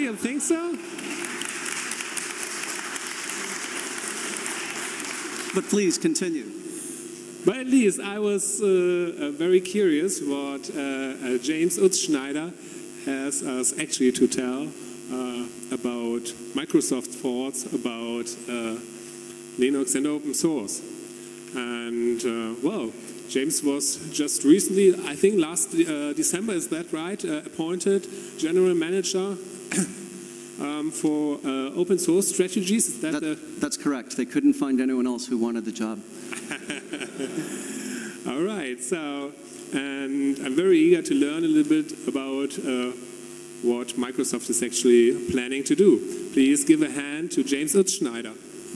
don't think so. But please continue. But at least I was very curious what James Utzschneider has us actually to tell about Microsoft's thoughts about Linux and open source. And well, James was just recently, I think last December, is that right, appointed General Manager for open source strategies. Is That's correct. They couldn't find anyone else who wanted the job. All right, so, and I'm very eager to learn a little bit about what Microsoft is actually planning to do. Please give a hand to James Utzschneider.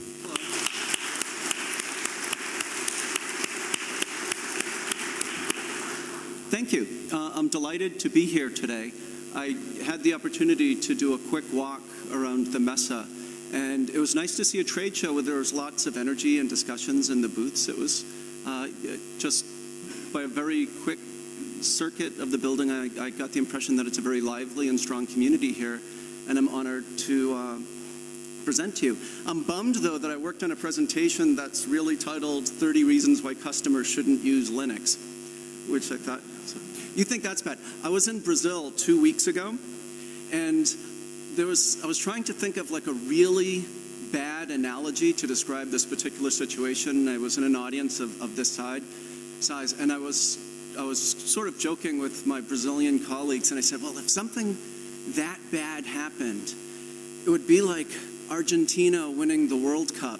Thank you. I'm delighted to be here today. I had the opportunity to do a quick walk around the Messe, and it was nice to see a trade show where there was lots of energy and discussions in the booths. It was just by a very quick circuit of the building, I got the impression that it's a very lively and strong community here, and I'm honored to present to you. I'm bummed, though, that I worked on a presentation that's really titled 30 Reasons Why Customers Shouldn't Use Linux, which I thought, you think that's bad. I was in Brazil 2 weeks ago, and I was trying to think of like a really bad analogy to describe this particular situation. I was in an audience of this size, and I was sort of joking with my Brazilian colleagues, and I said, well, if something that bad happened, it would be like Argentina winning the World Cup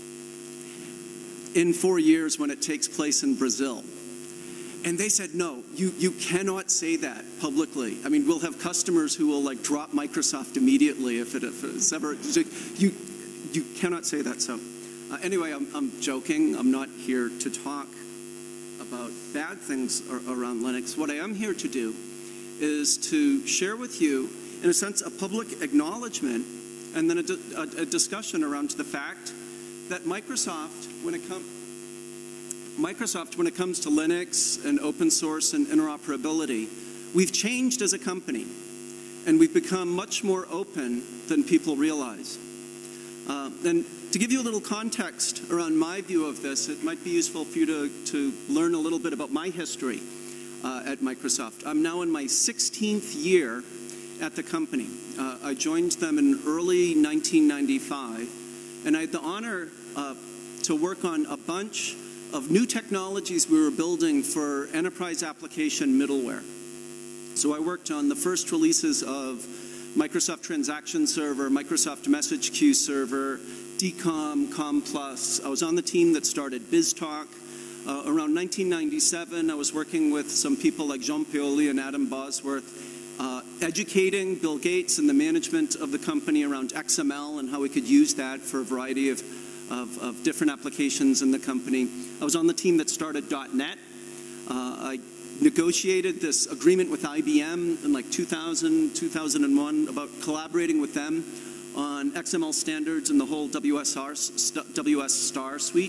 in 4 years when it takes place in Brazil. And they said, no, you cannot say that publicly. I mean, we'll have customers who will like drop Microsoft immediately if it's ever, you cannot say that. So anyway, I'm joking. I'm not here to talk about bad things around Linux. What I am here to do is to share with you, in a sense, a public acknowledgement and then a discussion around the fact that Microsoft, when it comes to Linux and open source and interoperability, we've changed as a company, and we've become much more open than people realize. And to give you a little context around my view of this, it might be useful for you to learn a little bit about my history at Microsoft. I'm now in my 16th year at the company. I joined them in early 1995, and I had the honor to work on a bunch of new technologies we were building for enterprise application middleware. So I worked on the first releases of Microsoft Transaction Server, Microsoft Message Queue Server, DCOM, COM+. I was on the team that started BizTalk. Around 1997, I was working with some people like Jean Paoli and Adam Bosworth, educating Bill Gates and the management of the company around XML and how we could use that for a variety of different applications in the company. I was on the team that started .NET. I negotiated this agreement with IBM in like 2000, 2001 about collaborating with them on XML standards and the whole WS Star suite.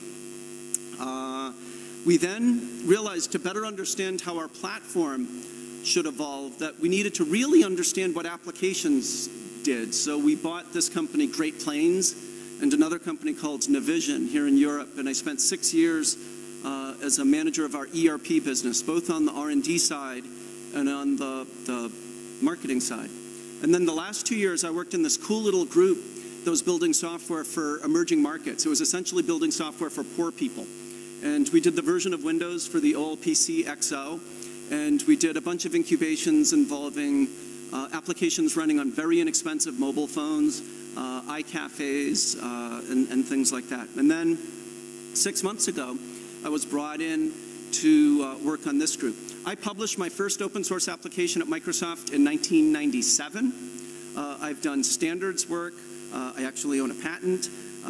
We then realized to better understand how our platform should evolve that we needed to really understand what applications did. So we bought this company, Great Plains, and another company called Navision here in Europe, and I spent 6 years as a manager of our ERP business, both on the R&D side and on the marketing side. And then the last 2 years, I worked in this cool little group that was building software for emerging markets. It was essentially building software for poor people. And we did the version of Windows for the OLPC XO, and we did a bunch of incubations involving applications running on very inexpensive mobile phones, iCafes, and things like that. And then 6 months ago, I was brought in to work on this group. I published my first open source application at Microsoft in 1997. I've done standards work. I actually own a patent.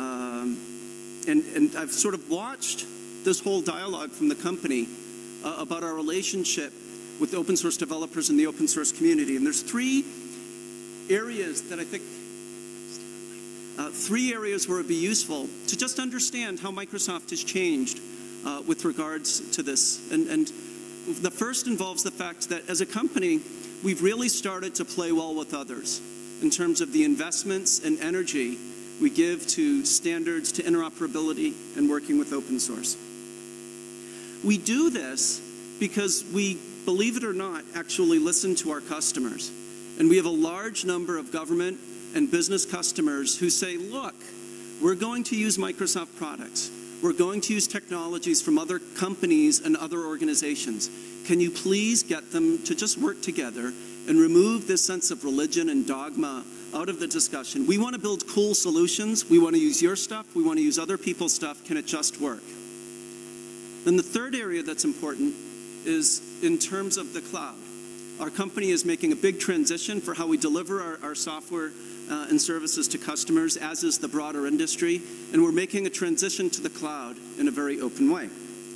And I've sort of watched this whole dialogue from the company about our relationship with open source developers in the open source community. And there's three areas that I think, three areas where it would be useful to just understand how Microsoft has changed with regards to this. And the first involves the fact that as a company, we've really started to play well with others. in terms of the investments and energy we give to standards, to interoperability, and working with open source. We do this because we, believe it or not, actually listen to our customers. And we have a large number of government and business customers who say, look, we're going to use Microsoft products. We're going to use technologies from other companies and other organizations. Can you please get them to just work together and remove this sense of religion and dogma out of the discussion? We want to build cool solutions. We want to use your stuff. We want to use other people's stuff. Can it just work? Then the third area that's important is in terms of the cloud. Our company is making a big transition for how we deliver our software and services to customers, as is the broader industry, and we're making a transition to the cloud in a very open way.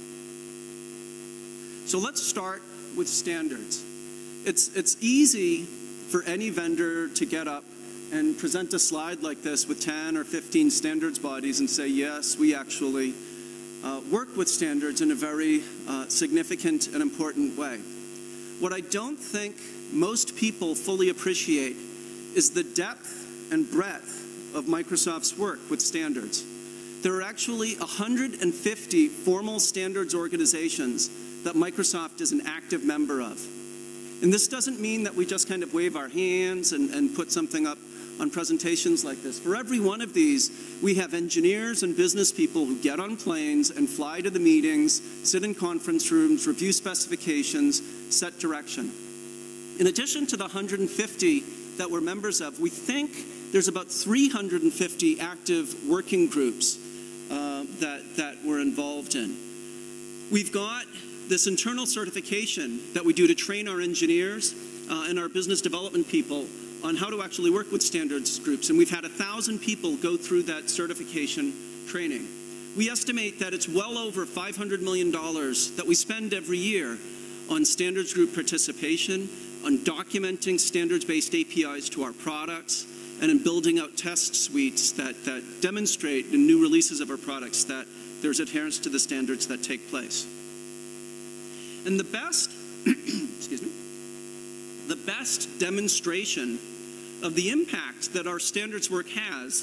So let's start with standards. It's easy for any vendor to get up and present a slide like this with 10 or 15 standards bodies and say, yes, we actually work with standards in a very significant and important way. What I don't think most people fully appreciate is the depth and breadth of Microsoft's work with standards. There are actually 150 formal standards organizations that Microsoft is an active member of. And this doesn't mean that we just kind of wave our hands and put something up on presentations like this. For every one of these, we have engineers and business people who get on planes and fly to the meetings, sit in conference rooms, review specifications, set direction. In addition to the 150 that we're members of, we think there's about 350 active working groups that we're involved in. We've got this internal certification that we do to train our engineers and our business development people on how to actually work with standards groups. And we've had 1,000 people go through that certification training. We estimate that it's well over $500 million that we spend every year on standards group participation, on documenting standards-based APIs to our products, and in building out test suites that demonstrate in new releases of our products that there's adherence to the standards that take place. And the best, excuse me, the best demonstration of the impact that our standards work has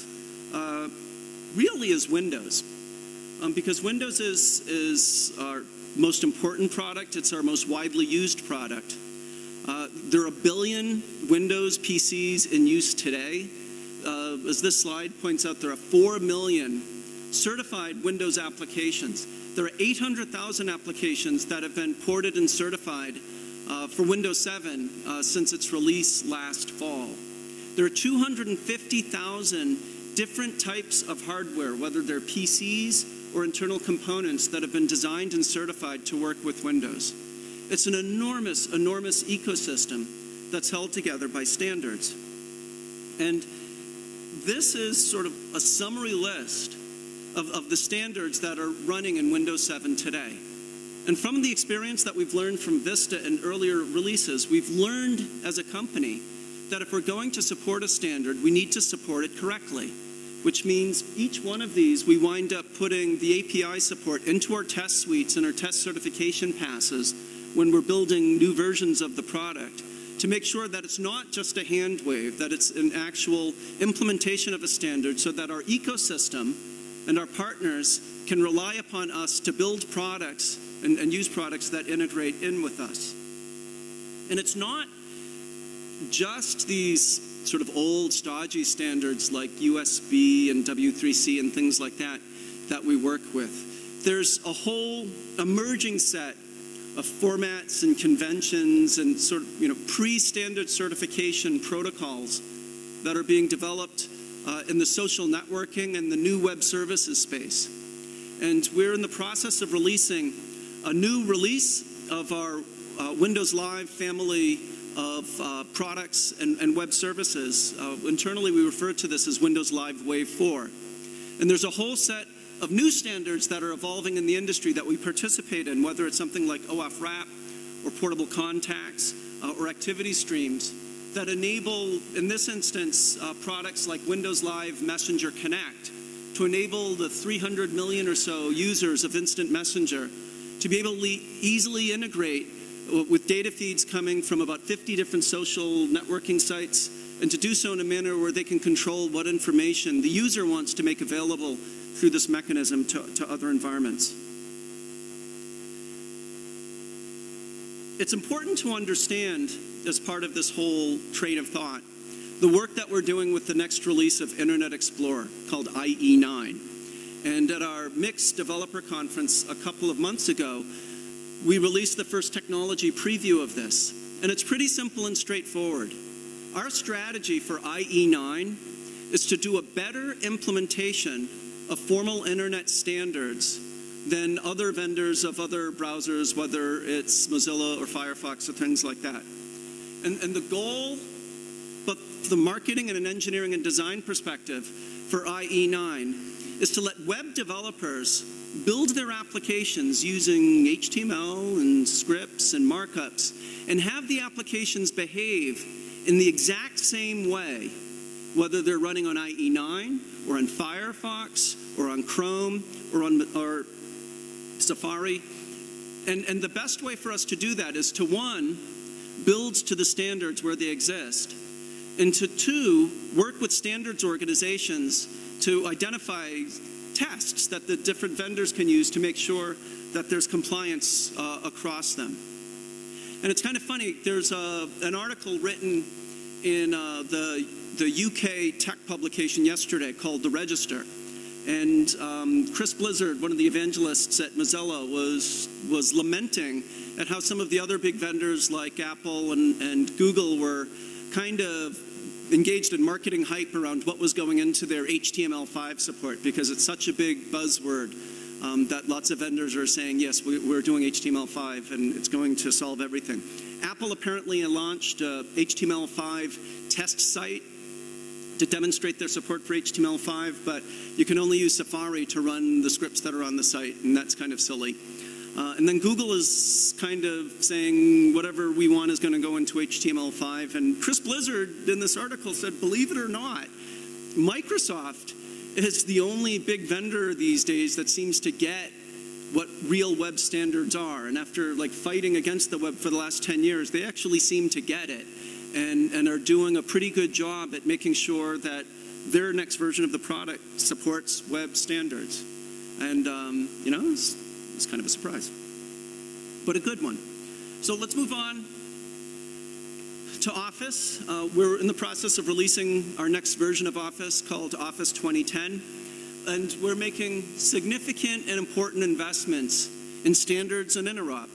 really is Windows. Because Windows is our most important product. It's our most widely used product. There are 1 billion Windows PCs in use today. As this slide points out, there are 4 million certified Windows applications. There are 800,000 applications that have been ported and certified for Windows 7 since its release last fall. There are 250,000 different types of hardware, whether they're PCs or internal components, that have been designed and certified to work with Windows. It's an enormous, enormous ecosystem that's held together by standards. And this is sort of a summary list of the standards that are running in Windows 7 today. And from the experience that we've learned from Vista and earlier releases, we've learned as a company that if we're going to support a standard, we need to support it correctly, which means each one of these, we wind up putting the API support into our test suites and our test certification passes when we're building new versions of the product to make sure that it's not just a hand wave, that it's an actual implementation of a standard so that our ecosystem and our partners can rely upon us to build products and use products that integrate in with us. And it's not just these sort of old stodgy standards like USB and W3C and things like that that we work with. There's a whole emerging set of formats and conventions and sort of pre-standard certification protocols that are being developed in the social networking and the new web services space. And we're in the process of releasing a new release of our Windows Live family of products and web services. Internally, we refer to this as Windows Live Wave 4. And there's a whole set of new standards that are evolving in the industry that we participate in, whether it's something like OAuth Wrap or portable contacts or activity streams that enable, in this instance, products like Windows Live Messenger Connect to enable the 300 million or so users of Instant Messenger to be able to easily integrate with data feeds coming from about 50 different social networking sites and to do so in a manner where they can control what information the user wants to make available through this mechanism to other environments. It's important to understand, as part of this whole train of thought, the work that we're doing with the next release of Internet Explorer called IE9. And at our Mixed Developer Conference a couple of months ago, we released the first technology preview of this. And it's pretty simple and straightforward. Our strategy for IE9 is to do a better implementation of formal internet standards than other vendors of other browsers, whether it's Mozilla or Firefox or things like that. And the goal, but the marketing and an engineering and design perspective for IE9 is to let web developers build their applications using HTML and scripts and markups and have the applications behave in the exact same way, whether they're running on IE9 or on Firefox or on Chrome or Safari. And the best way for us to do that is to, one, build to the standards where they exist, and to, two, work with standards organizations to identify tests that the different vendors can use to make sure that there's compliance across them. And it's kind of funny, there's an article written in the UK tech publication yesterday called The Register. And Chris Blizzard, one of the evangelists at Mozilla, was lamenting at how some of the other big vendors like Apple and Google were kind of engaged in marketing hype around what was going into their HTML5 support, because it's such a big buzzword that lots of vendors are saying, yes, we're doing HTML5 and it's going to solve everything. Apple apparently launched a HTML5 test site to demonstrate their support for HTML5, but you can only use Safari to run the scripts that are on the site, and that's kind of silly. And then Google is kind of saying whatever we want is going to go into HTML5. And Chris Blizzard in this article said, believe it or not, Microsoft is the only big vendor these days that seems to get what real web standards are. And after like fighting against the web for the last 10 years, they actually seem to get it and are doing a pretty good job at making sure that their next version of the product supports web standards. And, you know, it's kind of a surprise, but a good one. So let's move on to Office. We're in the process of releasing our next version of Office called Office 2010. And we're making significant and important investments in standards and interop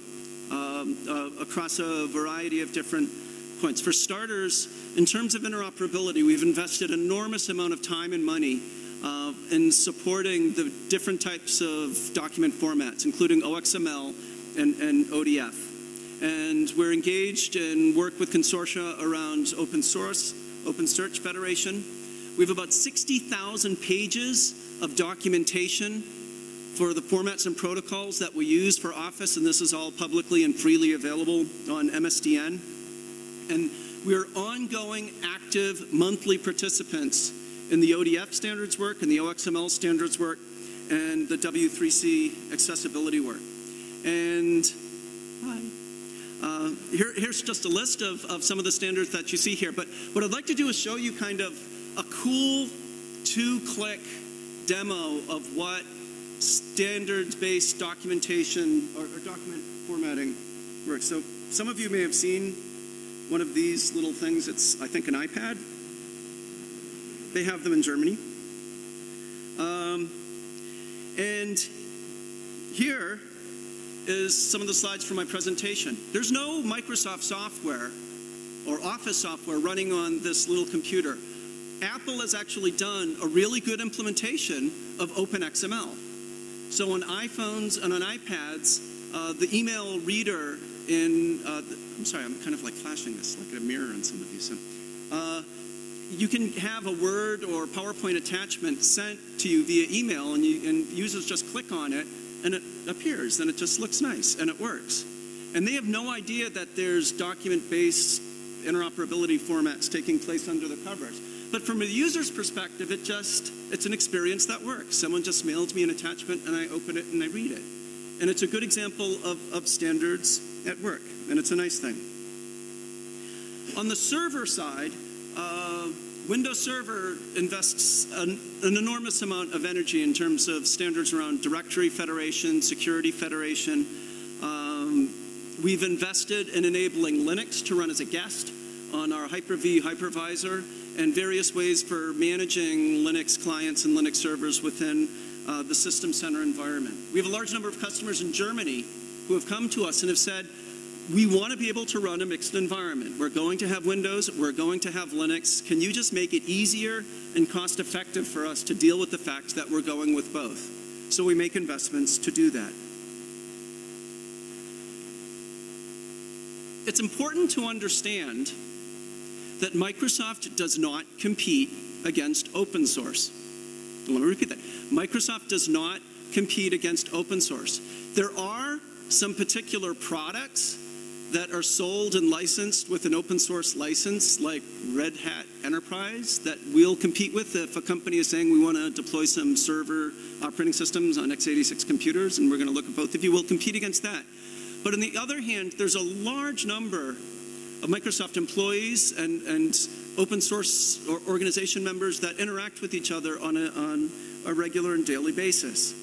across a variety of different points. For starters, in terms of interoperability, we've invested an enormous amount of time and money in supporting the different types of document formats, including OXML and ODF. And we're engaged in work with consortia around open source, Open Search Federation. We have about 60,000 pages of documentation for the formats and protocols that we use for Office, and this is all publicly and freely available on MSDN. And we're ongoing, active, monthly participants in the ODF standards work and the OXML standards work and the W3C accessibility work. And here's just a list of some of the standards that you see here. But what I'd like to do is show you kind of a cool two-click demo of what standards-based documentation or document formatting works. So some of you may have seen one of these little things. It's, I think, an iPad. They have them in Germany. And here is some of the slides from my presentation. There's no Microsoft software or Office software running on this little computer. Apple has actually done a really good implementation of OpenXML. So on iPhones and on iPads, the email reader in, I'm sorry, I'm kind of like flashing this like a mirror on some of these. So, you can have a Word or PowerPoint attachment sent to you via email, and users just click on it, and it appears, and it just looks nice, and it works. And they have no idea that there's document-based interoperability formats taking place under the covers. But from a user's perspective, it's an experience that works. Someone just mailed me an attachment, and I open it, and I read it. And it's a good example of standards at work, and it's a nice thing. On the server side, Windows Server invests an enormous amount of energy in terms of standards around directory federation, security federation. We've invested in enabling Linux to run as a guest on our Hyper-V hypervisor and various ways for managing Linux clients and Linux servers within the System Center environment. We have a large number of customers in Germany who have come to us and have said, we want to be able to run a mixed environment. We're going to have Windows, we're going to have Linux. Can you just make it easier and cost-effective for us to deal with the fact that we're going with both? So we make investments to do that. It's important to understand that Microsoft does not compete against open source. Let me repeat that. Microsoft does not compete against open source. There are some particular products that are sold and licensed with an open source license, like Red Hat Enterprise, that we'll compete with if a company is saying we want to deploy some server operating systems on x86 computers, and we're going to look at both of you. We'll compete against that. But on the other hand, there's a large number of Microsoft employees and open source organization members that interact with each other on a regular and daily basis.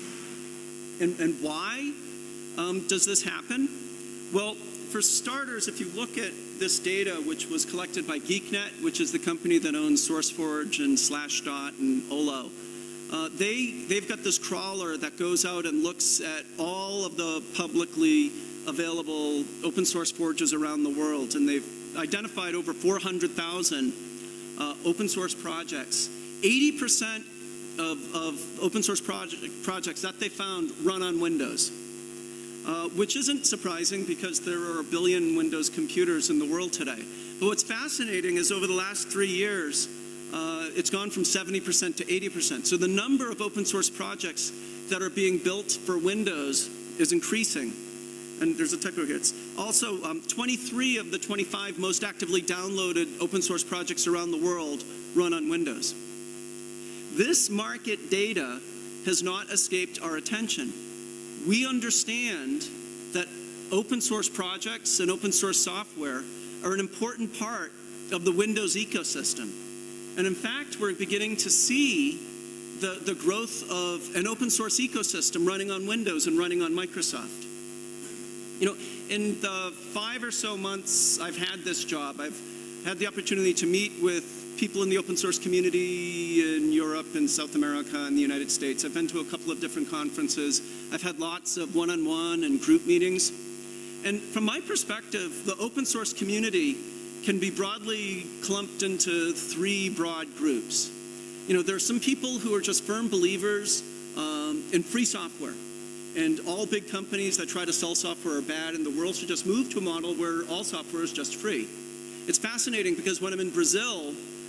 And why does this happen? Well, for starters, if you look at this data, which was collected by GeekNet, which is the company that owns SourceForge and Slashdot and Olo, they've got this crawler that goes out and looks at all of the publicly available open source forges around the world, and they've identified over 400,000 open source projects. 80% of open source projects that they found run on Windows, which isn't surprising because there are 1 billion Windows computers in the world today. But what's fascinating is over the last 3 years, it's gone from 70% to 80%. So the number of open source projects that are being built for Windows is increasing. And there's a typo here. It's also 23 of the 25 most actively downloaded open source projects around the world run on Windows. This market data has not escaped our attention. We understand that open source projects and open source software are an important part of the Windows ecosystem. And in fact, we're beginning to see the growth of an open source ecosystem running on Windows and running on Microsoft. You know, in the 5 or so months I've had this job, I've had the opportunity to meet with people in the open source community in Europe and South America and the United States. I've been to a couple of different conferences. I've had lots of one-on-one and group meetings. And from my perspective, the open source community can be broadly clumped into 3 broad groups. You know, there are some people who are just firm believers in free software. And all big companies that try to sell software are bad, and the world should just move to a model where all software is just free. It's fascinating because when I'm in Brazil,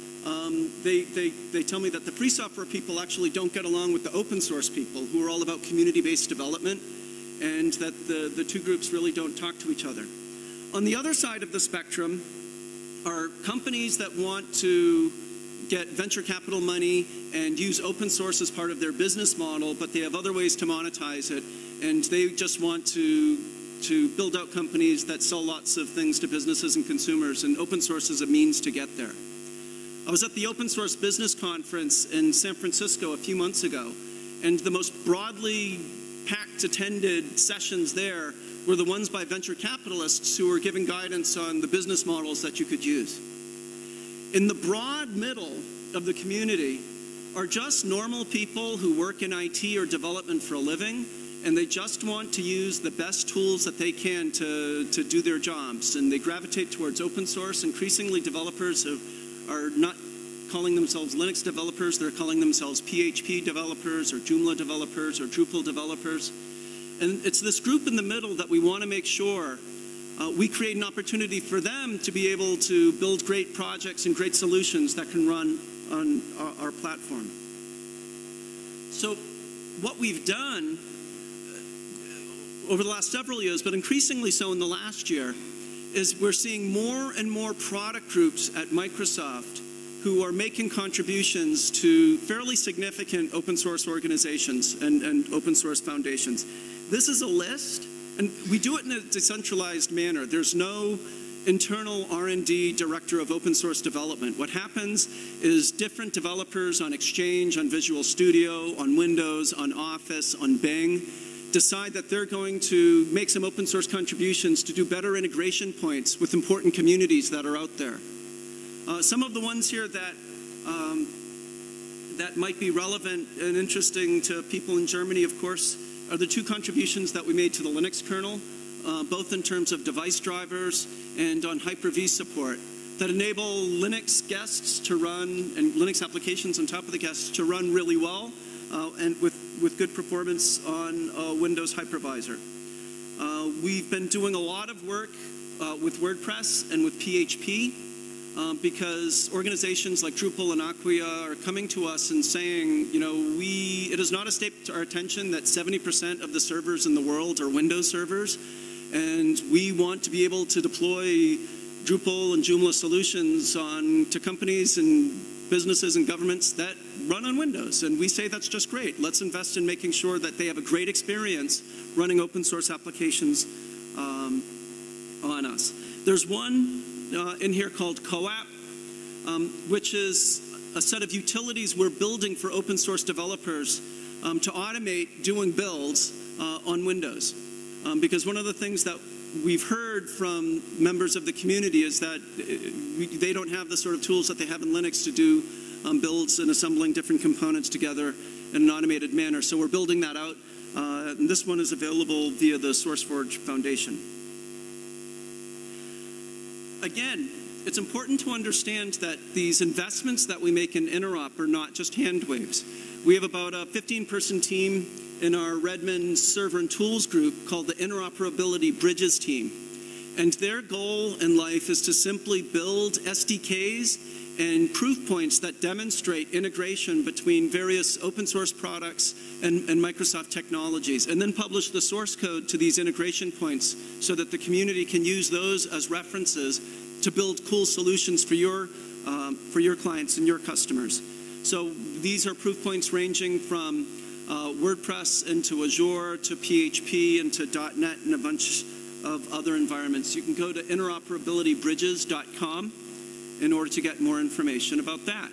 they tell me that the free software people actually don't get along with the open source people who are all about community-based development, and that the 2 groups really don't talk to each other. On the other side of the spectrum are companies that want to get venture capital money and use open source as part of their business model, but they have other ways to monetize it, and they just want to build out companies that sell lots of things to businesses and consumers, and open source is a means to get there. I was at the Open Source Business Conference in San Francisco a few months ago, and the most broadly packed attended sessions there were the ones by venture capitalists who were giving guidance on the business models that you could use. In the broad middle of the community are just normal people who work in IT or development for a living, and they just want to use the best tools that they can to do their jobs, and they gravitate towards open source. Increasingly, developers are not calling themselves Linux developers, they're calling themselves PHP developers or Joomla developers or Drupal developers. And it's this group in the middle that we want to make sure we create an opportunity for them to be able to build great projects and great solutions that can run on our platform. So what we've done over the last several years, but increasingly so in the last year, is we're seeing more and more product groups at Microsoft who are making contributions to fairly significant open source organizations and open source foundations. This is a list, and we do it in a decentralized manner. There's no internal R&D director of open source development. What happens is different developers on Exchange, on Visual Studio, on Windows, on Office, on Bing, decide that they're going to make some open source contributions to do better integration points with important communities that are out there. Some of the ones here that might be relevant and interesting to people in Germany, of course, are the two contributions that we made to the Linux kernel, both in terms of device drivers and on Hyper-V support, that enable Linux guests to run, and Linux applications on top of the guests to run really well, and with good performance on Windows hypervisor. We've been doing a lot of work with WordPress and with PHP, because organizations like Drupal and Acquia are coming to us and saying, you know, it has not escaped our attention that 70% of the servers in the world are Windows servers, and we want to be able to deploy Drupal and Joomla solutions to companies and businesses and governments that run on Windows. And we say that's just great. Let's invest in making sure that they have a great experience running open source applications on us. There's one in here called CoApp, which is a set of utilities we're building for open source developers to automate doing builds on Windows. Because one of the things that we've heard from members of the community is that they don't have the sort of tools that they have in Linux to do builds and assembling different components together in an automated manner. So we're building that out. And this one is available via the SourceForge Foundation. Again, it's important to understand that these investments that we make in Interop are not just hand waves. We have about a 15-person team in our Redmond server and tools group called the Interoperability Bridges team. And their goal in life is to simply build SDKs and proof points that demonstrate integration between various open source products and Microsoft technologies, and then publish the source code to these integration points so that the community can use those as references to build cool solutions for your clients and your customers. So these are proof points ranging from WordPress into Azure to PHP into .NET and a bunch of other environments. You can go to interoperabilitybridges.com in order to get more information about that.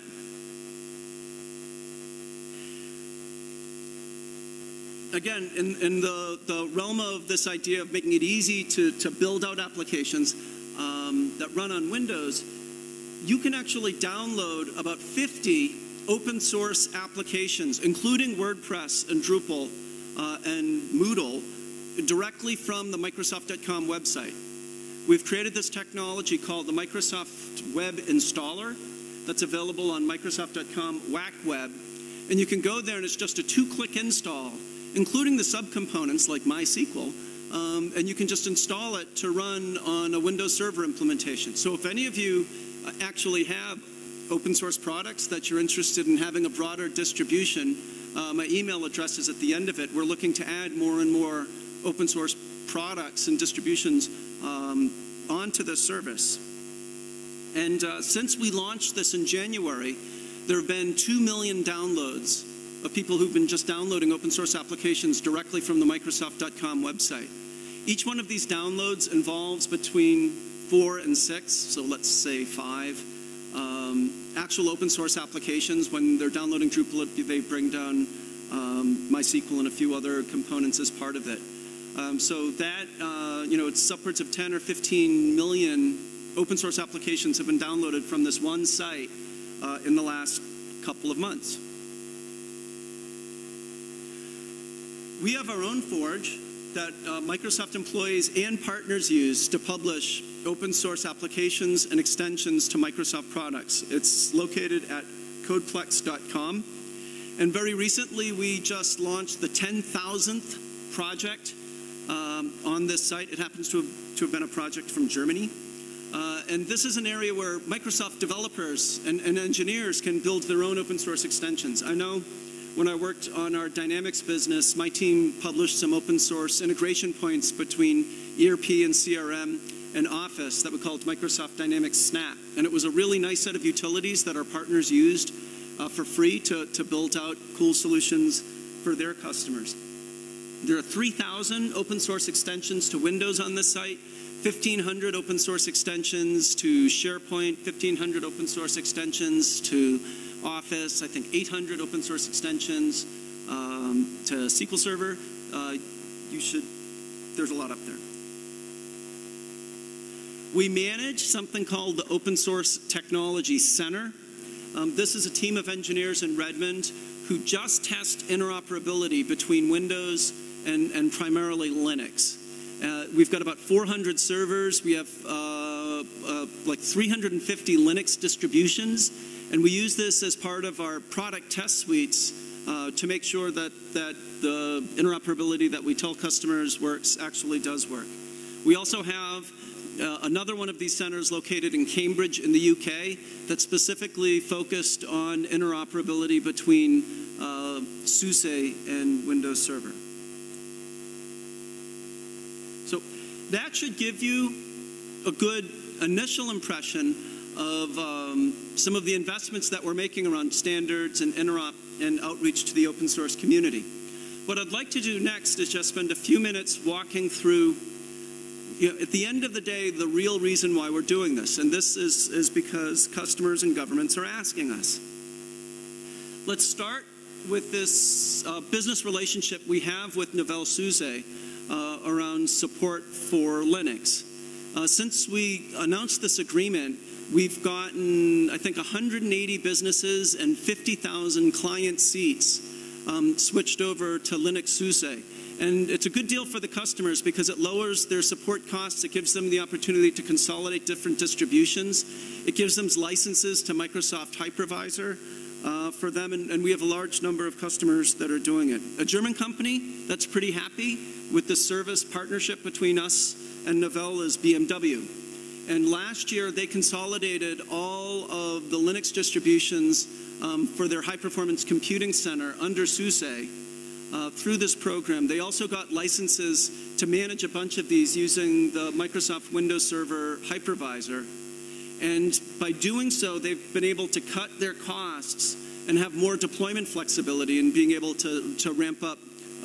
Again, in the realm of this idea of making it easy to build out applications that run on Windows, you can actually download about 50 open source applications, including WordPress and Drupal and Moodle, directly from the Microsoft.com website. We've created this technology called the Microsoft Web Installer that's available on Microsoft.com WAC Web. And you can go there and it's just a 2-click install, including the subcomponents like MySQL, and you can just install it to run on a Windows Server implementation. So if any of you actually have open source products that you're interested in having a broader distribution, my email address is at the end of it. We're looking to add more and more open source products and distributions onto this service. And since we launched this in January, there have been 2 million downloads of people who've been just downloading open source applications directly from the Microsoft.com website. Each one of these downloads involves between 4 and 6, so let's say 5, actual open source applications. When they're downloading Drupal, they bring down MySQL and a few other components as part of it. So that, it's upwards of 10 or 15 million open source applications have been downloaded from this one site in the last couple of months. We have our own Forge that Microsoft employees and partners use to publish open source applications and extensions to Microsoft products. It's located at codeplex.com. And very recently, we just launched the 10,000th project on this site. It happens to have been a project from Germany. And this is an area where Microsoft developers and engineers can build their own open source extensions. I know when I worked on our Dynamics business, my team published some open source integration points between ERP and CRM and Office that we called Microsoft Dynamics Snap. And it was a really nice set of utilities that our partners used for free to build out cool solutions for their customers. There are 3,000 open source extensions to Windows on this site, 1,500 open source extensions to SharePoint, 1,500 open source extensions to Office, I think 800 open source extensions to SQL Server. There's a lot up there. We manage something called the Open Source Technology Center. This is a team of engineers in Redmond who just test interoperability between Windows and primarily Linux. We've got about 400 servers. We have like 350 Linux distributions, and we use this as part of our product test suites to make sure that the interoperability that we tell customers works actually does work. We also have another one of these centers located in Cambridge in the UK that's specifically focused on interoperability between SUSE and Windows Server. So that should give you a good initial impression of some of the investments that we're making around standards and interop and outreach to the open source community. What I'd like to do next is just spend a few minutes walking through, at the end of the day, the real reason why we're doing this. And this is because customers and governments are asking us. Let's start with this business relationship we have with Novell SUSE around support for Linux. Since we announced this agreement, we've gotten, I think, 180 businesses and 50,000 client seats switched over to Linux SUSE. And it's a good deal for the customers because it lowers their support costs. It gives them the opportunity to consolidate different distributions. It gives them licenses to Microsoft Hypervisor for them, and we have a large number of customers that are doing it. A German company that's pretty happy with the service partnership between us and Novell is BMW. And last year, they consolidated all of the Linux distributions for their high-performance computing center under SUSE through this program. They also got licenses to manage a bunch of these using the Microsoft Windows Server hypervisor. And by doing so, they've been able to cut their costs and have more deployment flexibility in being able to ramp up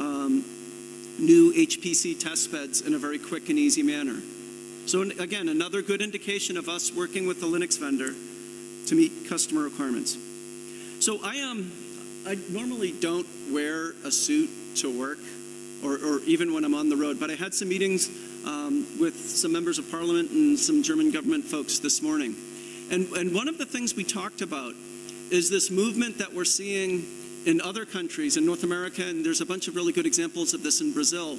new HPC test beds in a very quick and easy manner. So again, another good indication of us working with the Linux vendor to meet customer requirements. So I normally don't wear a suit to work, or even when I'm on the road, but I had some meetings with some members of parliament and some German government folks this morning. And one of the things we talked about is this movement that we're seeing in other countries, in North America, and there's a bunch of really good examples of this in Brazil,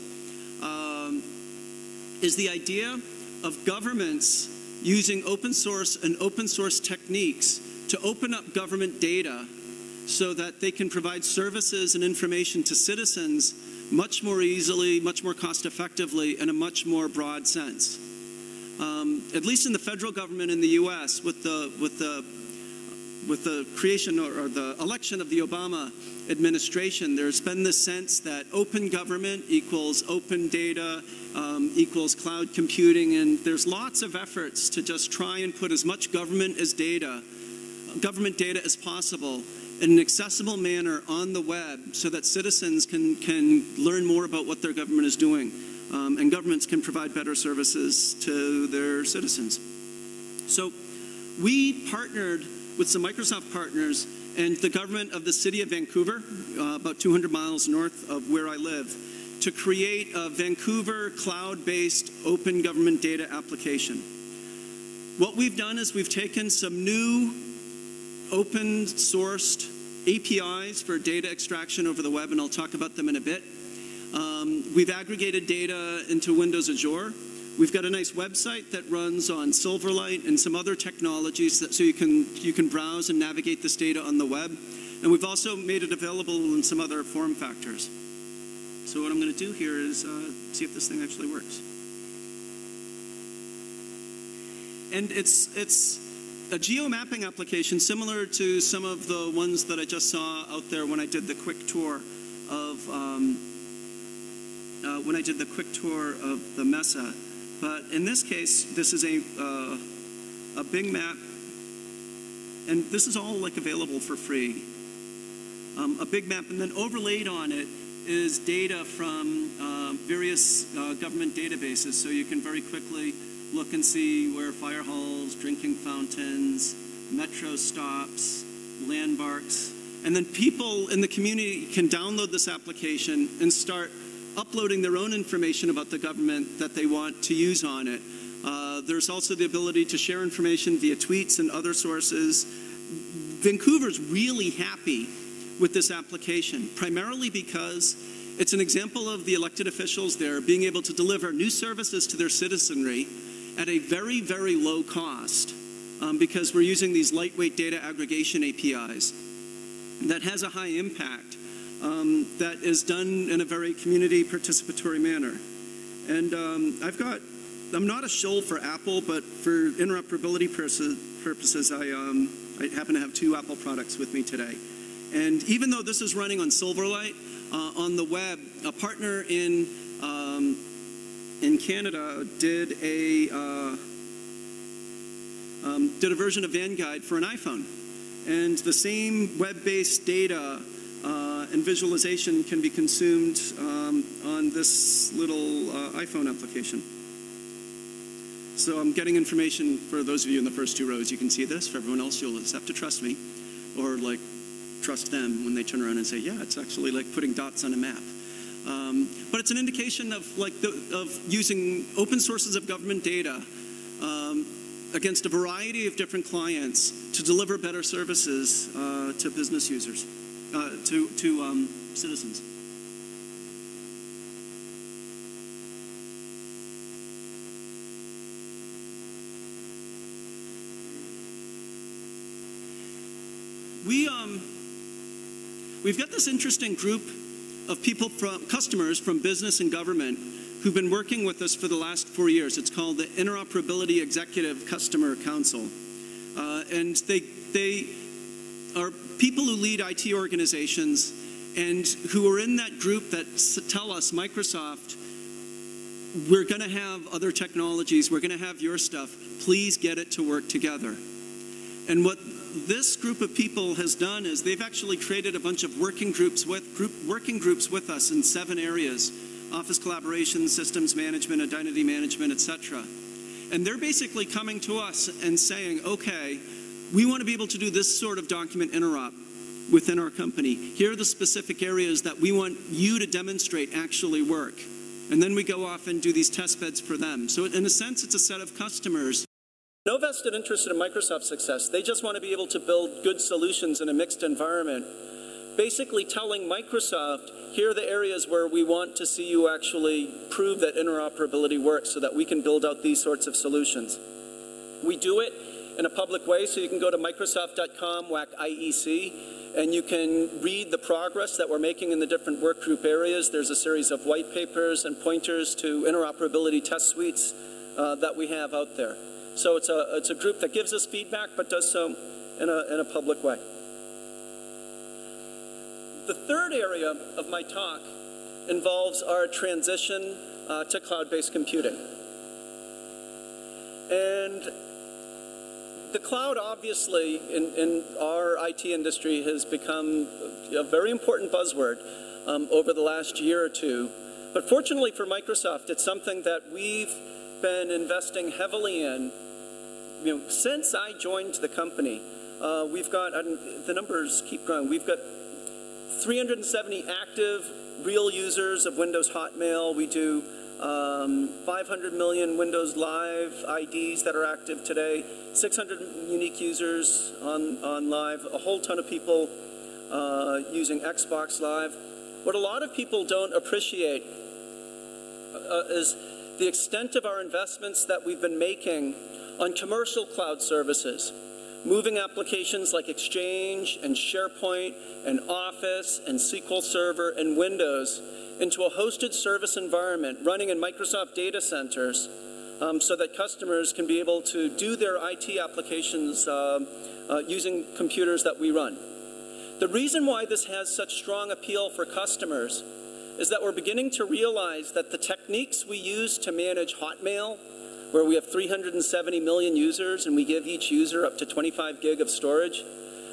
is the idea of governments using open source and open source techniques to open up government data so that they can provide services and information to citizens much more easily, much more cost effectively, in a much more broad sense. At least in the federal government in the US, with the creation or the election of the Obama administration, there's been this sense that open government equals open data, equals cloud computing, and there's lots of efforts to just try and put as much government data as possible in an accessible manner on the web so that citizens can learn more about what their government is doing, and governments can provide better services to their citizens. So we partnered with some Microsoft partners and the government of the city of Vancouver, about 200 miles north of where I live, to create a Vancouver cloud-based open government data application. What we've done is we've taken some new open-sourced APIs for data extraction over the web, and I'll talk about them in a bit. We've aggregated data into Windows Azure. We've got a nice website that runs on Silverlight and some other technologies so you can browse and navigate this data on the web. And we've also made it available in some other form factors. So what I'm going to do here is see if this thing actually works. And it's a geo-mapping application similar to some of the ones that I just saw out there when I did the quick tour of the Mesa. But in this case, this is a Bing map, and this is all like available for free. A big map, and then overlaid on it is data from various government databases, so you can very quickly look and see where fire halls, drinking fountains, metro stops, landmarks, and then people in the community can download this application and start uploading their own information about the government that they want to use on it. There's also the ability to share information via tweets and other sources. Vancouver's really happy with this application, primarily because it's an example of the elected officials there being able to deliver new services to their citizenry at a very, very low cost, because we're using these lightweight data aggregation APIs that has a high impact, that is done in a very community participatory manner. And I'm not a shill for Apple, but for interoperability purposes, I happen to have 2 Apple products with me today. And even though this is running on Silverlight, on the web, a partner in Canada did a version of VanGuide for an iPhone. And the same web-based data and visualization can be consumed on this little iPhone application. So I'm getting information for those of you in the first 2 rows. You can see this. For everyone else, you'll just have to trust me, or like trust them when they turn around and say, yeah, it's actually like putting dots on a map. But it's an indication of using open sources of government data against a variety of different clients to deliver better services to business users, to citizens. We've got this interesting group of people, customers from business and government, who've been working with us for the last 4 years. It's called the Interoperability Executive Customer Council. And they are people who lead IT organizations and who are in that group that tell us, Microsoft, we're going to have other technologies, we're going to have your stuff, please get it to work together. And what this group of people has done is they've actually created a bunch of working groups with us in 7 areas: office collaboration, systems management, identity management, etc. And they're basically coming to us and saying, okay, we want to be able to do this sort of document interop within our company. Here are the specific areas that we want you to demonstrate actually work. And then we go off and do these test beds for them. So in a sense, it's a set of customers. No vested interest in Microsoft's success. They just want to be able to build good solutions in a mixed environment. Basically telling Microsoft, here are the areas where we want to see you actually prove that interoperability works so that we can build out these sorts of solutions. We do it in a public way, so you can go to microsoft.com/IEC and you can read the progress that we're making in the different work group areas. There's a series of white papers and pointers to interoperability test suites that we have out there. So it's a group that gives us feedback, but does so in a public way. The third area of my talk involves our transition to cloud-based computing. And the cloud, obviously, in our IT industry has become a very important buzzword over the last year or 2. But fortunately for Microsoft, it's something that we've been investing heavily in. Since I joined the company, we've got, the numbers keep growing, we've got 370 active real users of Windows Hotmail. We do 500 million Windows Live IDs that are active today, 600 unique users on Live, a whole ton of people using Xbox Live. What a lot of people don't appreciate is the extent of our investments that we've been making on commercial cloud services, moving applications like Exchange and SharePoint and Office and SQL Server and Windows into a hosted service environment running in Microsoft data centers so that customers can be able to do their IT applications using computers that we run. The reason why this has such strong appeal for customers is that we're beginning to realize that the techniques we use to manage Hotmail, where we have 370 million users and we give each user up to 25 gig of storage,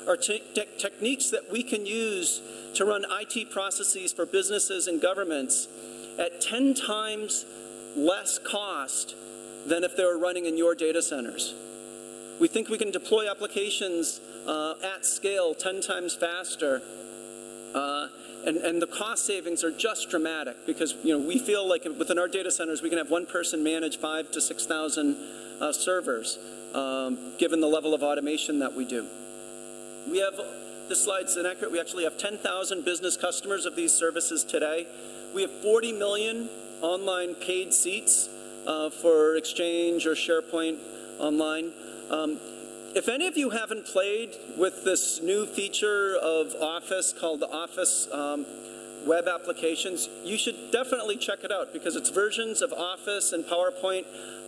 are techniques that we can use to run IT processes for businesses and governments at 10 times less cost than if they were running in your data centers. We think we can deploy applications at scale 10 times faster, and the cost savings are just dramatic because we feel like within our data centers we can have one person manage 5,000 to 6,000 servers, given the level of automation that we do. We have, this slide's inaccurate, we actually have 10,000 business customers of these services today. We have 40 million online paid seats for Exchange or SharePoint Online. If any of you haven't played with this new feature of Office called the Office web applications, you should definitely check it out because it's versions of Office and PowerPoint.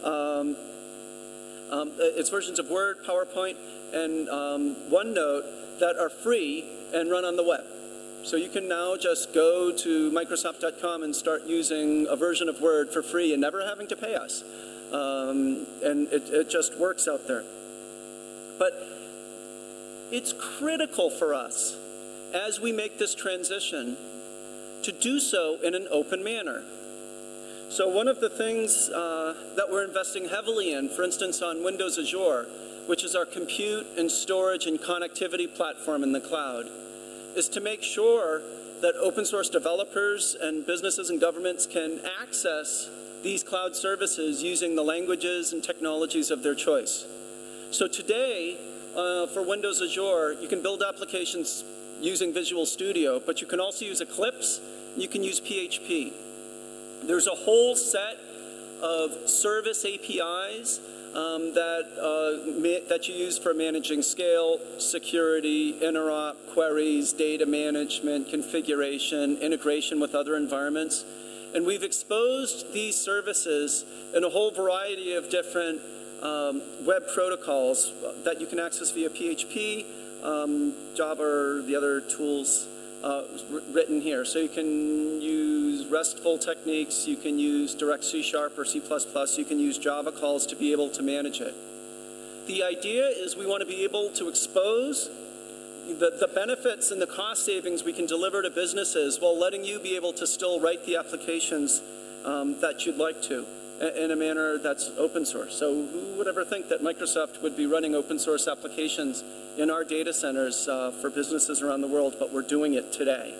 It's versions of Word, PowerPoint, and OneNote that are free and run on the web. So you can now just go to Microsoft.com and start using a version of Word for free and never having to pay us. And it just works out there. But it's critical for us as we make this transition to do so in an open manner. So one of the things that we're investing heavily in, for instance on Windows Azure, which is our compute and storage and connectivity platform in the cloud, is to make sure that open source developers and businesses and governments can access these cloud services using the languages and technologies of their choice. So today, for Windows Azure, you can build applications using Visual Studio, but you can also use Eclipse, and you can use PHP. There's a whole set of service APIs that you use for managing scale, security, interop, queries, data management, configuration, integration with other environments. And we've exposed these services in a whole variety of different web protocols that you can access via PHP, Java, or the other tools written here. So you can use RESTful techniques, you can use direct C# or C++, you can use Java calls to be able to manage it. The idea is we want to be able to expose the benefits and the cost savings we can deliver to businesses while letting you be able to still write the applications that you'd like to in a manner that's open source. So who would ever think that Microsoft would be running open source applications in our data centers for businesses around the world, but we're doing it today.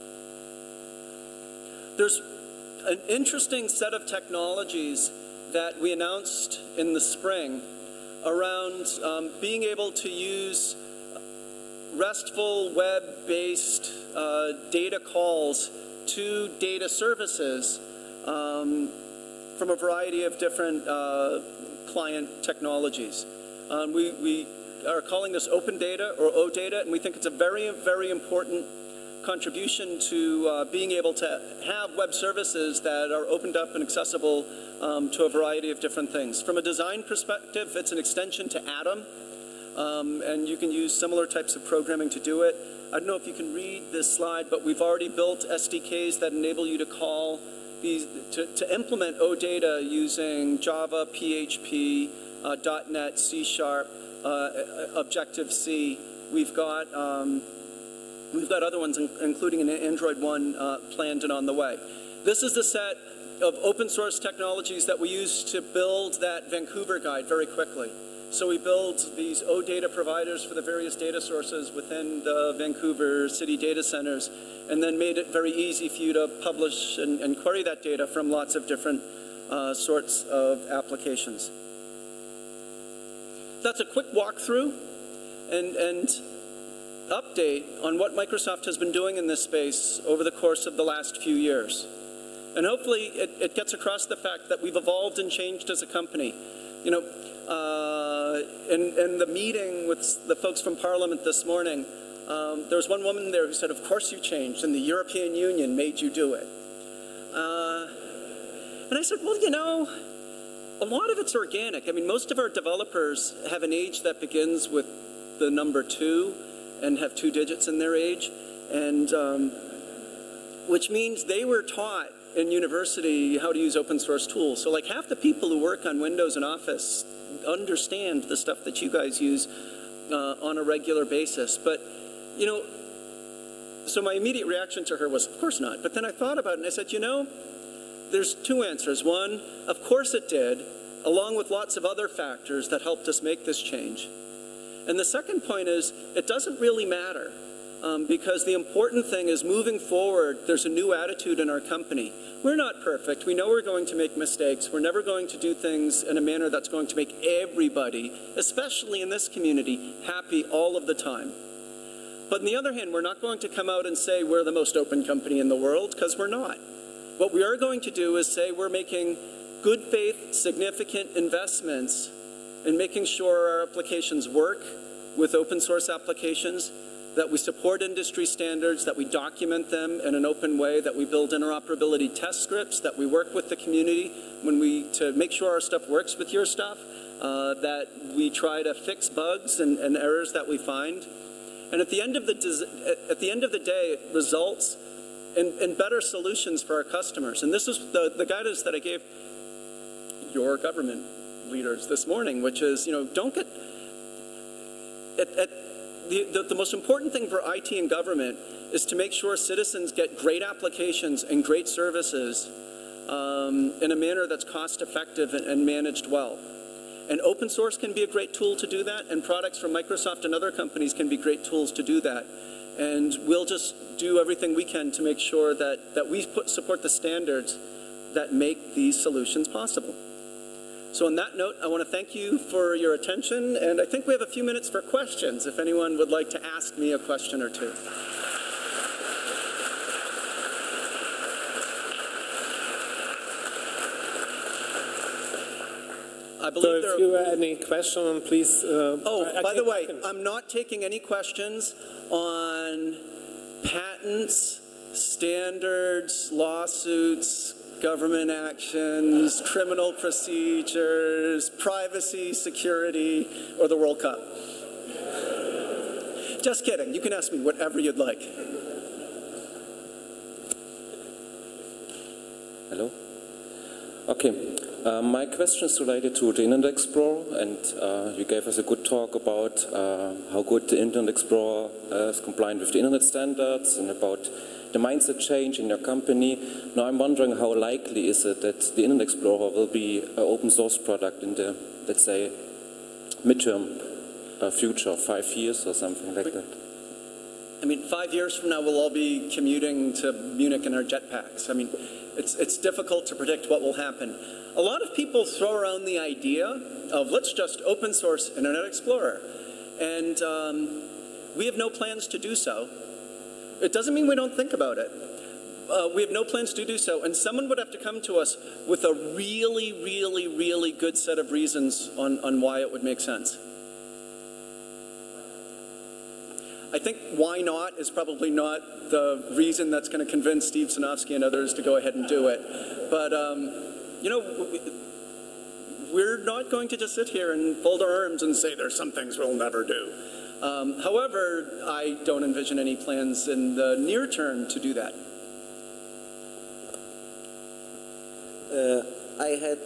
There's an interesting set of technologies that we announced in the spring around being able to use RESTful web-based data calls to data services from a variety of different client technologies. We are calling this Open Data or OData, and we think it's a very, very important contribution to being able to have web services that are opened up and accessible to a variety of different things. From a design perspective, it's an extension to Atom, and you can use similar types of programming to do it. I don't know if you can read this slide, but we've already built SDKs that enable you to call these, to implement OData using Java, PHP, .NET, C#, Objective-C. We've got other ones, including an Android one planned and on the way. This is the set of open source technologies that we use to build that Vancouver guide very quickly. So we build these OData providers for the various data sources within the Vancouver city data centers, and then made it very easy for you to publish and query that data from lots of different sorts of applications. That's a quick walkthrough and update on what Microsoft has been doing in this space over the course of the last few years. And hopefully it gets across the fact that we've evolved and changed as a company. You know, in the meeting with the folks from Parliament this morning, there was one woman there who said, "Of course you changed, and the European Union made you do it." And I said, well, you know, a lot of it's organic. I mean, most of our developers have an age that begins with the number 2 and have 2 digits in their age, and which means they were taught in university how to use open source tools. So like half the people who work on Windows and Office understand the stuff that you guys use on a regular basis. But, you know, so my immediate reaction to her was, of course not. But then I thought about it and I said, you know, there's two answers. One, of course it did, along with lots of other factors that helped us make this change. And the second point is, it doesn't really matter. Because the important thing is moving forward, there's a new attitude in our company. We're not perfect. We know we're going to make mistakes. We're never going to do things in a manner that's going to make everybody, especially in this community, happy all of the time. But on the other hand, we're not going to come out and say we're the most open company in the world, because we're not. What we are going to do is say we're making good faith, significant investments in making sure our applications work with open source applications, that we support industry standards, that we document them in an open way, that we build interoperability test scripts, that we work with the community to make sure our stuff works with your stuff, that we try to fix bugs and errors that we find. And at the end of the day, it results in better solutions for our customers. And this is the guidance that I gave your government leaders this morning, which is, you know, don't get the most important thing for IT and government is to make sure citizens get great applications and great services in a manner that's cost effective and managed well. And open source can be a great tool to do that, and products from Microsoft and other companies can be great tools to do that. And we'll just do everything we can to make sure that we support the standards that make these solutions possible. So on that note, I want to thank you for your attention, and I think we have a few minutes for questions, if anyone would like to ask me a question or two. I believe so if you have any question, please... by the way, I'm not taking any questions on patents, standards, lawsuits, government actions, criminal procedures, privacy, security, or the World Cup. Just kidding. You can ask me whatever you'd like. Hello? Okay. My question is related to the Internet Explorer, and you gave us a good talk about how good the Internet Explorer is compliant with the Internet standards and about the mindset change in your company. Now I'm wondering, how likely is it that the Internet Explorer will be an open source product in the, let's say, midterm future, 5 years or something like that? I mean, 5 years from now, we'll all be commuting to Munich in our jetpacks. I mean, it's difficult to predict what will happen. A lot of people throw around the idea of, let's just open source Internet Explorer. And we have no plans to do so. It doesn't mean we don't think about it. We have no plans to do so. And someone would have to come to us with a really, really, really good set of reasons on why it would make sense. I think why not is probably not the reason that's going to convince Steve Sinofsky and others to go ahead and do it. But, you know, we're not going to just sit here and fold our arms and say there's some things we'll never do. However, I don't envision any plans in the near term to do that. I had,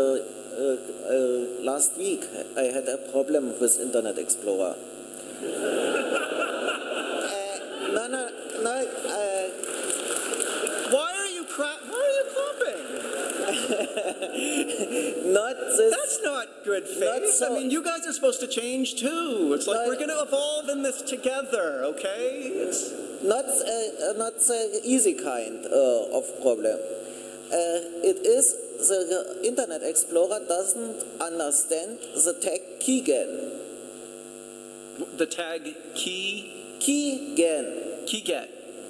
last week, I had a problem with Internet Explorer. Why are you clapping? Not this. That's not good faith. I mean, you guys are supposed to change too. It's like we're going to evolve in this together, okay? It's not the easy kind of problem. It is the Internet Explorer doesn't understand the tag keygen. The tag keygen. Keygen.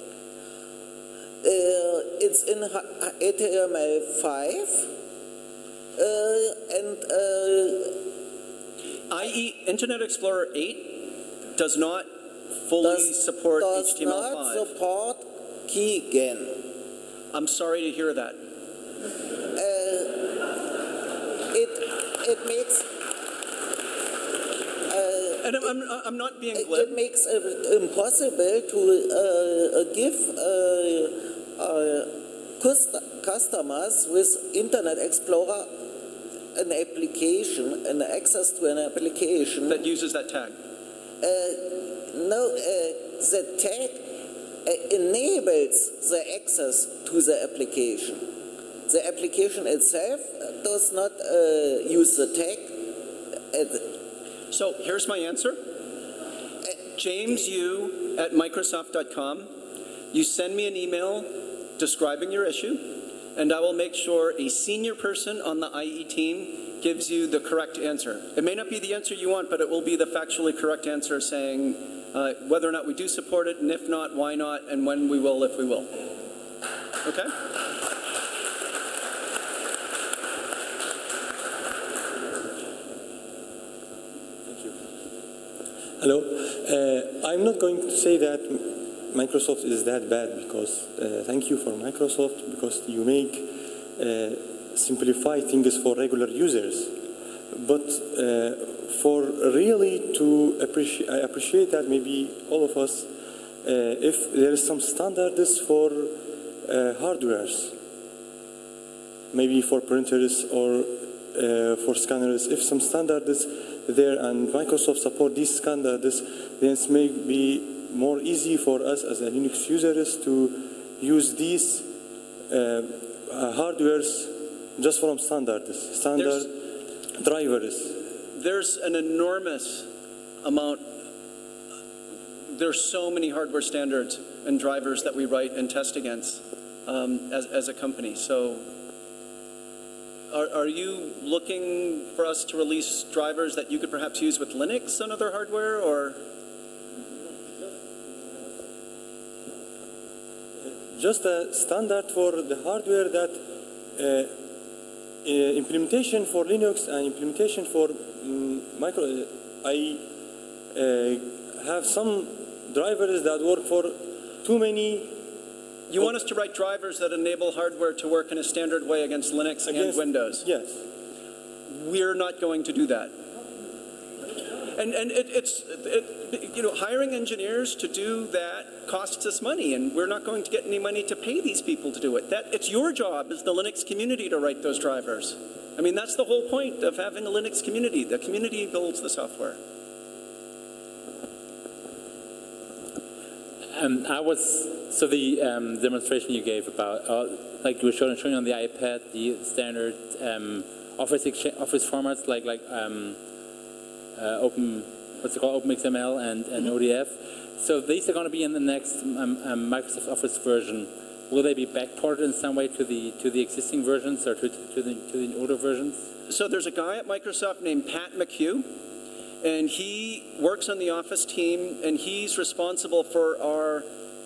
It's in HTML5 i.e. Internet Explorer 8 does not fully support HTML5. Does not support keygen. I'm sorry to hear that. It makes. And I'm not being glib. It makes it impossible to give customers with Internet Explorer an application, an access to an application that uses that tag. the tag enables the access to the application. The application itself does not use the tag. So here's my answer. JamesU@Microsoft.com. You send me an email describing your issue, and I will make sure a senior person on the IE team gives you the correct answer. It may not be the answer you want, but it will be the factually correct answer saying whether or not we do support it, and if not, why not, and when we will, if we will. Okay? Hello. I'm not going to say that Microsoft is that bad because thank you for Microsoft because you make simplify things for regular users. But for really to appreciate, I appreciate that maybe all of us, if there is some standards for hardwares, maybe for printers or for scanners, if some standards there and Microsoft support these standards, then it may be more easy for us as a Linux users to use these hardwares just from standard drivers. There's an enormous amount. There's so many hardware standards and drivers that we write and test against as a company. So are you looking for us to release drivers that you could perhaps use with Linux on other hardware, or? Just a standard for the hardware that implementation for Linux and implementation for I have some drivers that work for too many. You want us to write drivers that enable hardware to work in a standard way against Linux and Windows? Yes. We're not going to do that. And hiring engineers to do that costs us money, and we're not going to get any money to pay these people to do it. It's your job as the Linux community to write those drivers. I mean, that's the whole point of having a Linux community. The community builds the software. So the demonstration you gave about, like you were showing on the iPad, the standard Office formats like OpenXML and ODF. So these are going to be in the next Microsoft Office version. Will they be backported in some way to the existing versions or to the older versions? So there's a guy at Microsoft named Pat McHugh, and he works on the Office team, and he's responsible for our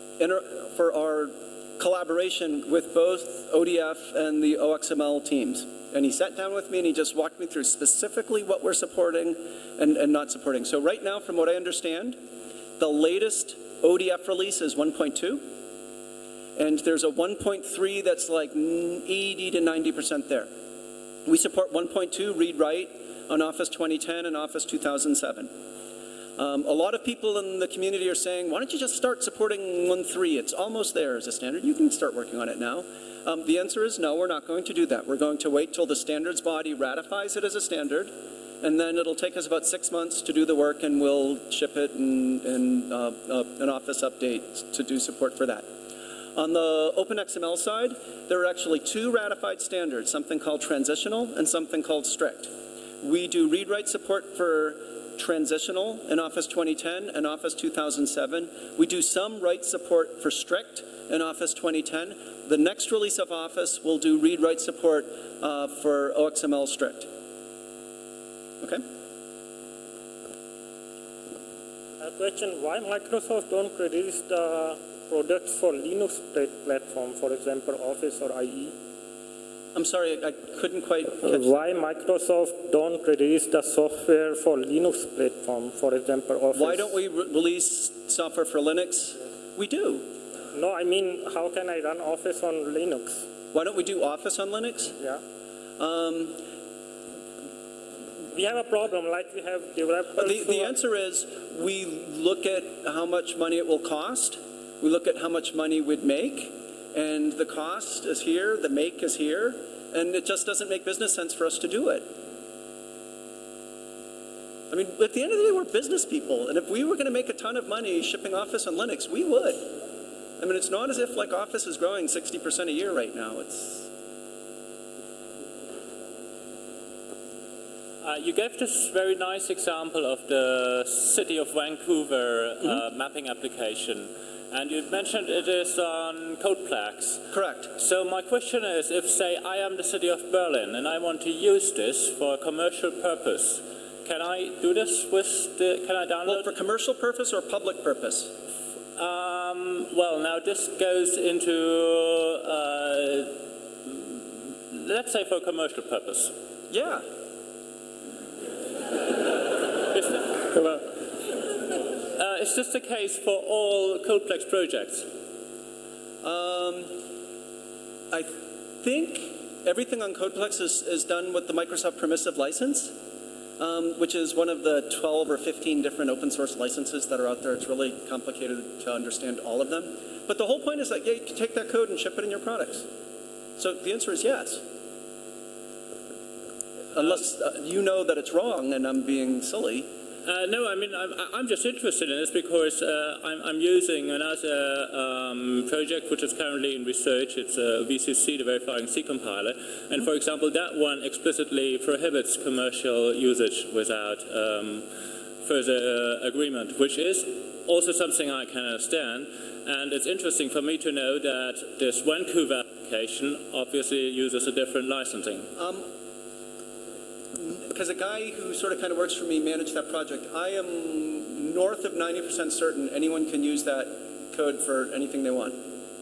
collaboration with both ODF and the OXML teams. And he sat down with me and he just walked me through specifically what we're supporting and not supporting. So right now, from what I understand, the latest ODF release is 1.2. And there's a 1.3 that's like 80 to 90% there. We support 1.2 read-write on Office 2010 and Office 2007. A lot of people in the community are saying, why don't you just start supporting 1.3? It's almost there as a standard. You can start working on it now. The answer is no, we're not going to do that. We're going to wait till the standards body ratifies it as a standard, and then it'll take us about 6 months to do the work, and we'll ship it in an Office update to do support for that. On the OpenXML side, there are actually two ratified standards, something called transitional and something called strict. We do read-write support for transitional in Office 2010 and Office 2007. We do some write support for strict in Office 2010. The next release of Office will do read-write support for OXML strict. Okay? A question, why Microsoft don't release the products for Linux platform, for example, Office or IE? I'm sorry, I couldn't quite catch Why Microsoft don't release the software for Linux platform, for example, Office? Why don't we release software for Linux? We do. No, I mean, how can I run Office on Linux? Why don't we do Office on Linux? Yeah. We have a problem, like we have developers. The answer is we look at how much money it will cost. We look at how much money we'd make. And the cost is here, the make is here, and it just doesn't make business sense for us to do it. I mean, at the end of the day, we're business people, and if we were going to make a ton of money shipping Office on Linux, we would. I mean, it's not as if like Office is growing 60% a year right now. You gave this very nice example of the City of Vancouver mapping application, and you mentioned it is on CodePlex. Correct. So my question is, if say I am the City of Berlin and I want to use this for a commercial purpose, can I do this can I download? Well, for commercial purpose or public purpose? Well, now this goes into, let's say for commercial purpose. Yeah. Is this the case for all CodePlex projects? I think everything on CodePlex is done with the Microsoft permissive license, which is one of the 12 or 15 different open source licenses that are out there. It's really complicated to understand all of them. But the whole point is that, yeah, you can take that code and ship it in your products. So the answer is yes. Unless you know that it's wrong and I'm being silly. No, I mean, I'm just interested in this because I'm using another project which is currently in research. It's VCC, the Verifying C compiler. And for example, that one explicitly prohibits commercial usage without further agreement, which is also something I can understand. And it's interesting for me to know that this Vancouver application obviously uses a different licensing. Because a guy who sort of kind of works for me managed that project, I am north of 90% certain anyone can use that code for anything they want.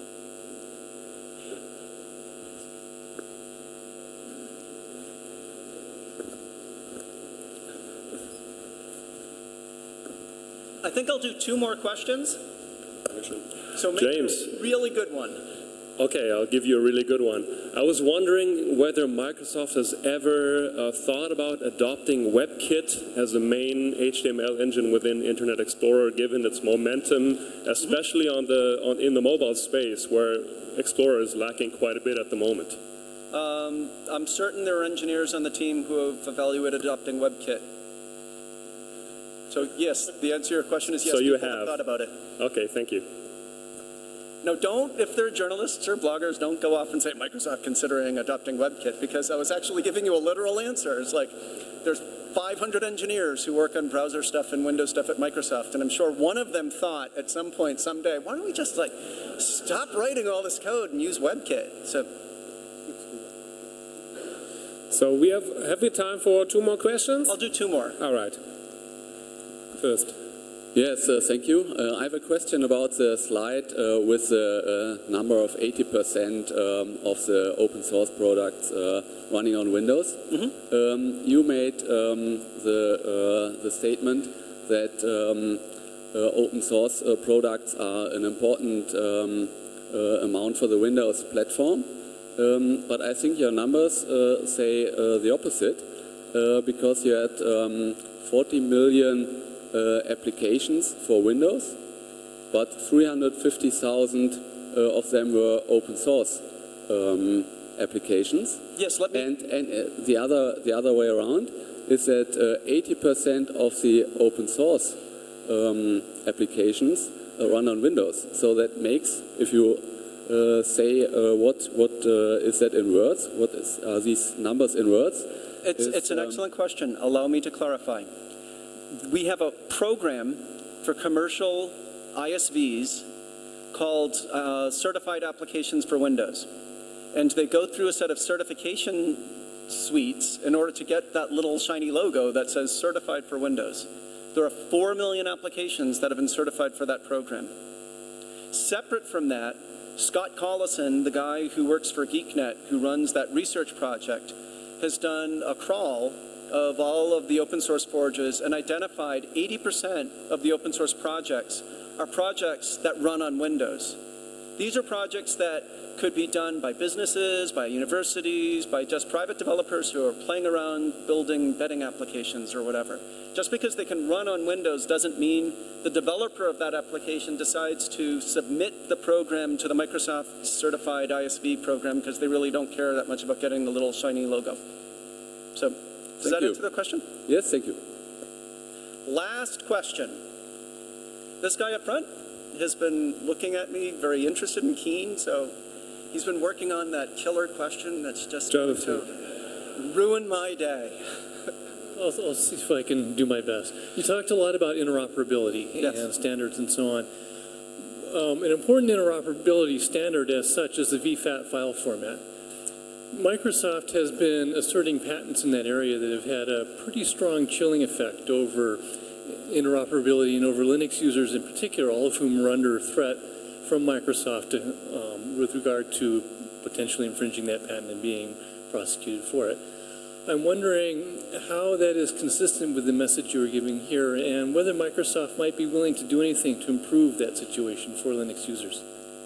I think I'll do 2 more questions. So make James. a really good one. Okay, I'll give you a really good one. I was wondering whether Microsoft has ever thought about adopting WebKit as the main HTML engine within Internet Explorer, given its momentum, especially in the mobile space, where Explorer is lacking quite a bit at the moment. I'm certain there are engineers on the team who have evaluated adopting WebKit. So yes, the answer to your question is yes. So you people have thought about it. Okay, thank you. No, don't, if they're journalists or bloggers, don't go off and say Microsoft considering adopting WebKit, because I was actually giving you a literal answer. It's like, there's 500 engineers who work on browser stuff and Windows stuff at Microsoft, and I'm sure one of them thought at some point, someday, why don't we just like stop writing all this code and use WebKit? So we have we time for 2 more questions? I'll do 2 more. All right. First. Yes, thank you. I have a question about the slide with the number of 80% of the open source products running on Windows. Mm-hmm. You made the statement that open source products are an important amount for the Windows platform. But I think your numbers say the opposite, because you had 40 million applications for Windows, but 350,000 of them were open source applications. Yes, let me. And the other way around is that 80% of the open source applications run on Windows. So that makes, if you say what is that in words? Are these numbers in words? It's an excellent question. Allow me to clarify. We have a program for commercial ISVs called Certified Applications for Windows. And they go through a set of certification suites in order to get that little shiny logo that says Certified for Windows. There are 4 million applications that have been certified for that program. Separate from that, Scott Collison, the guy who works for GeekNet, who runs that research project, has done a crawl of all of the open source forages and identified 80% of the open source projects are projects that run on Windows. These are projects that could be done by businesses, by universities, by just private developers who are playing around building betting applications or whatever. Just because they can run on Windows doesn't mean the developer of that application decides to submit the program to the Microsoft Certified ISV program because they really don't care that much about getting the little shiny logo. So, does that answer the question? Yes, thank you. last question. This guy up front has been looking at me very interested and keen, so he's been working on that killer question that's just going to ruin my day. I'll see if I can do my best. You talked a lot about interoperability and standards and so on. An important interoperability standard as such is the VFAT file format. Microsoft has been asserting patents in that area that have had a pretty strong chilling effect over interoperability and over Linux users in particular, all of whom are under threat from Microsoft with regard to potentially infringing that patent and being prosecuted for it. I'm wondering how that is consistent with the message you were giving here and whether Microsoft might be willing to do anything to improve that situation for Linux users.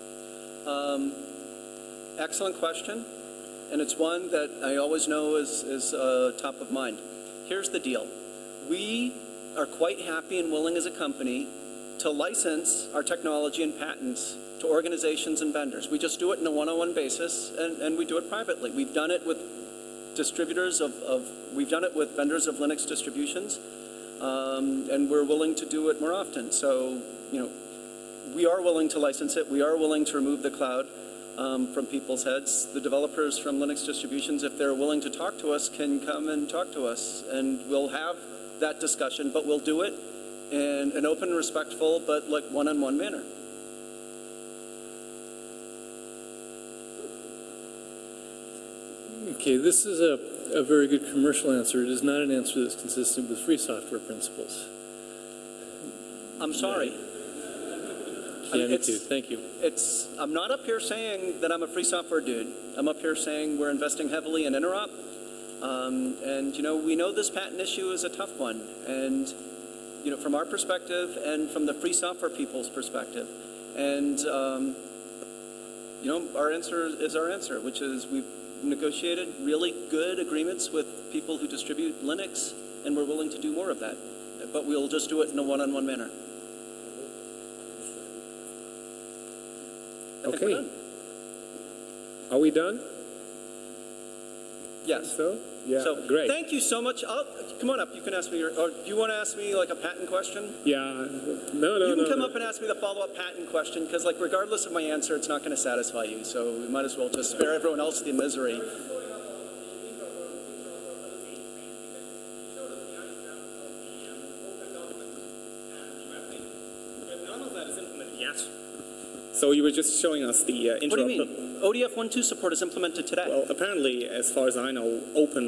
Excellent question, and it's one that I always know is top of mind. Here's the deal. We are quite happy and willing as a company to license our technology and patents to organizations and vendors. We just do it in a one-on-one basis, and we do it privately. We've done it with distributors we've done it with vendors of Linux distributions, and we're willing to do it more often. So, we are willing to license it. We are willing to remove the cloud from people's heads. The developers from Linux distributions, if they're willing to talk to us, can come and talk to us, and we'll have that discussion, but we'll do it in an open, respectful, but like one-on-one manner. Okay, this is a very good commercial answer. It is not an answer that's consistent with free software principles. I'm sorry. Yeah, me too. Thank you. I'm not up here saying that I'm a free software dude. I'm up here saying we're investing heavily in interop. And, we know this patent issue is a tough one. And, from our perspective and from the free software people's perspective. And, our answer is our answer, which is we've negotiated really good agreements with people who distribute Linux, and we're willing to do more of that. But we'll just do it in a one-on-one manner. Okay. Are we done? Yes. So? Yeah, so, great. Thank you so much. Come on up. You can ask me, or do you want to ask me like a patent question? Yeah. No. You can come up and ask me the follow-up patent question, because like regardless of my answer, it's not going to satisfy you. So we might as well just spare everyone else the misery. None of that is implemented yet. So you were just showing us the interop. What do you mean? ODF 1.2 support is implemented today. Well, apparently, as far as I know,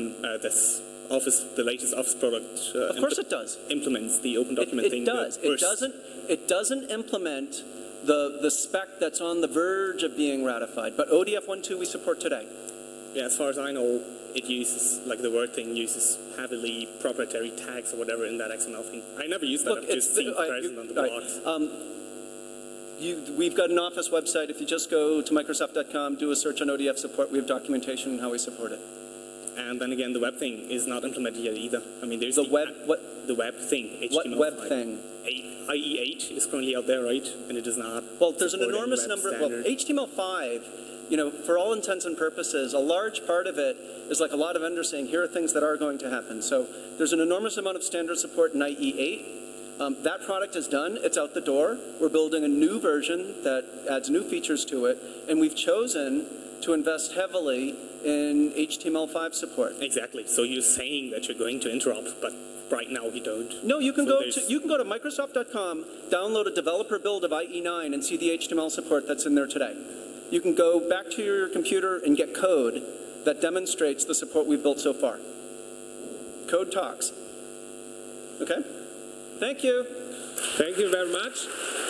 the latest Office product. Of course, it does. Implements the open document thing. It does. It doesn't implement the spec that's on the verge of being ratified. But ODF 1.2 we support today. Yeah, as far as I know, it uses, like the word thing uses heavily proprietary tags or whatever in that XML thing. I never used that. Look, I've just seen present on the blogs. We've got an Office website. If you just go to Microsoft.com, do a search on ODF support, we have documentation on how we support it. And then again, the web thing is not implemented yet either. I mean, there's the web thing. HTML5. What web thing? IE8 is currently out there, right? And it does not. Well, there's an enormous number. Well, HTML5, for all intents and purposes, a large part of it is like a lot of vendors saying, here are things that are going to happen. So there's an enormous amount of standard support in IE8. That product is done. It's out the door. We're building a new version that adds new features to it, and we've chosen to invest heavily in HTML5 support. Exactly. So you're saying that you're going to interrupt, but right now you don't. No, you can go to Microsoft.com, download a developer build of IE9, and see the HTML support that's in there today. You can go back to your computer and get code that demonstrates the support we've built so far. Code talks. Okay? Thank you. Thank you very much.